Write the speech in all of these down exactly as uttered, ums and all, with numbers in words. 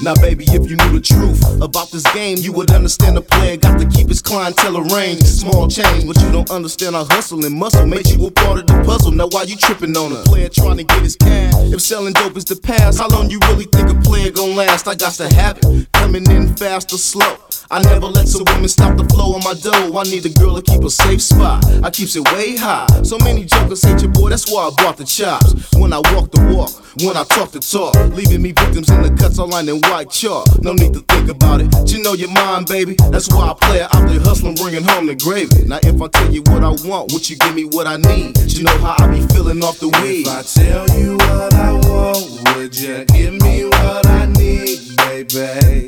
Now baby, if you knew the truth about this game, you would understand the player got to keep his clientele arranged. Small change, but you don't understand how hustle and muscle makes you a part of the puzzle. Now why you tripping on a player trying to get his cash? If selling dope is the past, how long you really think a player gon' last? I got to have it, coming in fast or slow. I never let some women stop the flow on my dough. I need a girl to keep a safe spot. I keeps it way high. So many jokers hate your boy, that's why I bought the chops. When I walk the walk, when I talk the talk, leaving me victims in the cuts all lined in white chalk. No need to think about it, you know your mind, baby. That's why I play it out there hustling, bringing home the gravy. Now if I tell you what I want, would you give me what I need? You know how I be feeling off the weed. If I tell you what I want, would you give me what I need, baby?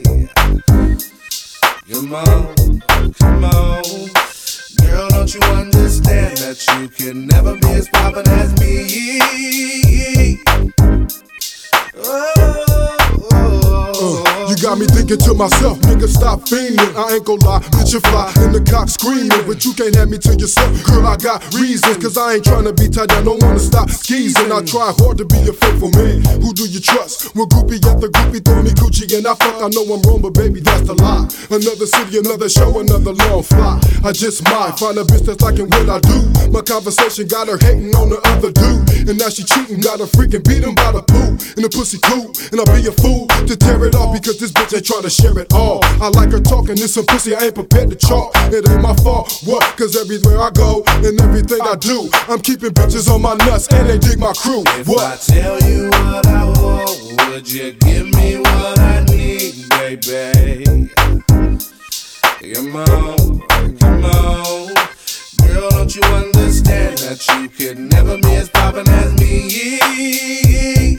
Come on, come on. Girl, don't you understand that you can never be as poppin' as me? Oh, oh, oh. Uh, you got me thinking to myself, nigga, stop fiending. I ain't gon' lie, bitch, you fly in the cock screaming, but you can't have me to yourself. Girl, I got reasons, cause I ain't tryna be tied down, don't wanna stop skeezing. I try hard to be a faithful man. Who do you trust? Well, groupie after groupie, throw me coochie and I fuck. I know I'm wrong, but baby, that's the lie. Another city, another show, another long fly. I just might find a bitch that's liking what I do. My conversation got her hating on the other dude, and now she cheating, got her freaking beat him by the poo. And the pussy cool, and I'll be a fool to tear it off because this bitch ain't trying to share it all. I like her talking, this some pussy I ain't prepared to chalk. It ain't my fault, what? Cause everywhere I go and everything I do, I'm keeping bitches on my nuts and they dig my crew. If What? I tell you what I want, would you give me what I need, baby? Come on, come on. Girl, don't you understand that you could never be as poppin' as me?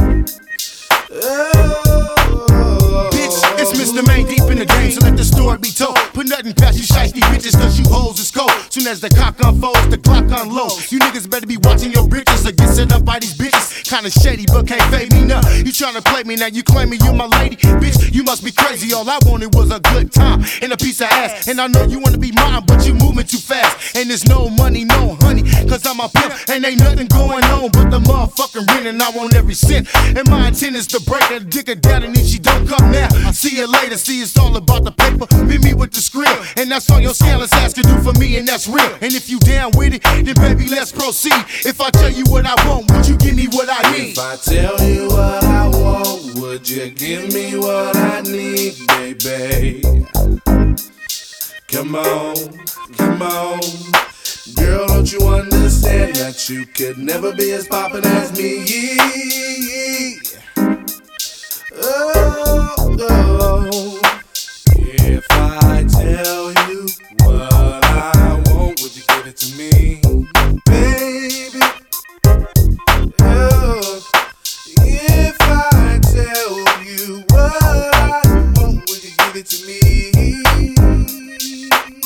Oh, bitch, it's Mister Main deep in the game, so let the story be told. Put nothing past you shiesty bitches, cause you hoes is cold. Soon as the cock unfolds, the Glock unloads. You niggas better be watching your bitches or get set up by these bitches. Kinda shady, but can't fade me none. You tryna play me, now you claiming you my lady. Bitch, you must be crazy, all I wanted was a good time and a piece of ass. And I know you wanna be mine, but you moving too fast. And there's no money, no honey, cause I'm a pimp and ain't nothing going on but the motherfucking rent, and I want every cent. And my intent is to break that dick down, and if she don't come now, I'll see you later. See, it's all about the paper, meet me with the script, and that's all your scandalous ass can do for me, and that's real. And if you down with it, then baby, let's proceed. If I tell you what I want, would you give me what I need? if I tell you what I want, would you give me what I need, baby? Come on, come on. Girl, don't you understand that you could never be as poppin' as me? Oh, oh. If I tell you what I want, would you give it to me, baby? Oh, if I tell you what I want, would you give it to me?